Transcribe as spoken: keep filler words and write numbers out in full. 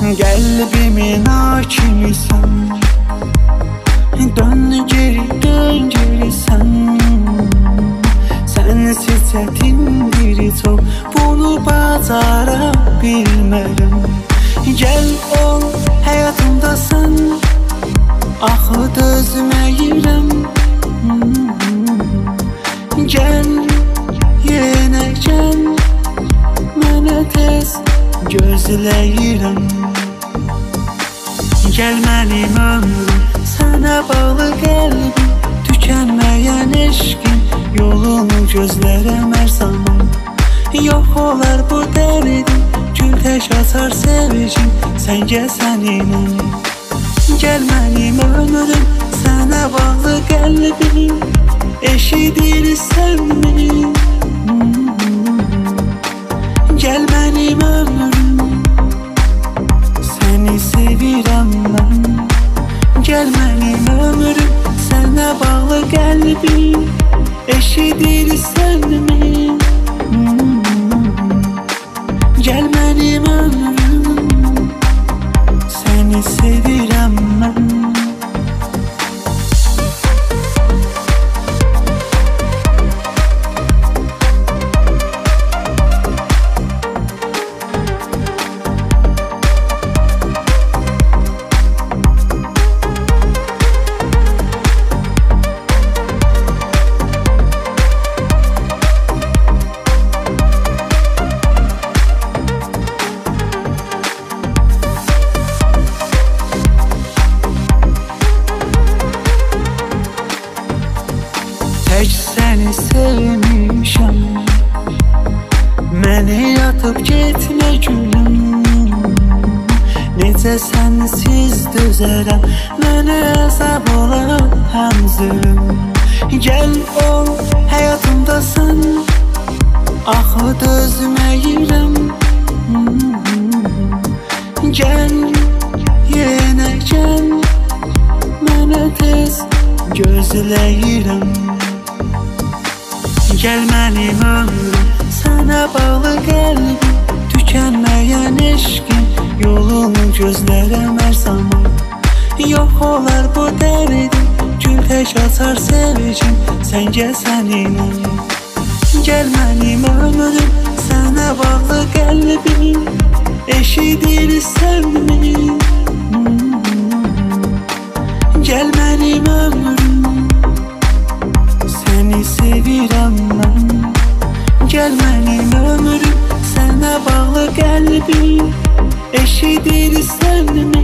Qəlbimin hakimisən, dön geri, dön geri sən. Sənsiz çətindir çox, bunu bacara bilmərəm. Gəl ol həyatımdasan, axı dözməyirəm. Gəl, yenə gəl, mənə tez gözləyirəm. Gəl mənim ömrüm, sənə bağlı qəlbim, tükənməyən eşqim, yolunu gözlərəm hər zaman. Yox olar bu dərdim, gül tək açar sevicim, sən gəl səninlə. Gəl mənim ömrüm, sənə bağlı qəlbim, eşidirsənmi? Gəl mənim ömrüm, səni sevirəm mən. Gəl mənim ömrüm, sənə bağlı qəlbim, eşidirsənmi? Gəl mənim ömrüm, səni sevirəm mən. Tək səni sevmişəm, məni yatıb getmə gülüm. Necə sənsiz dözərəm, mənə əzab olar həm zülüm. Gəl ol həyatımdasan, axı dözməyirəm. Gəl, yenə gəl, mənə tez gözləyirəm. Gəl mənim ömrüm, sənə bağlı qəlbim, tükənməyən eşqim, yolunu gözlərəm hər zaman. Yox olar bu dərdim, gül tək açar sevicim, sən gəl səninlə. Gəl mənim ömrüm, sənə bağlı qəlbim, eşidirsənmi? Gəl mənim ömrüm, səni sevirəm mən. Gəl mənim ömrüm, sənə bağlı qəlbim, eşidirsənmi?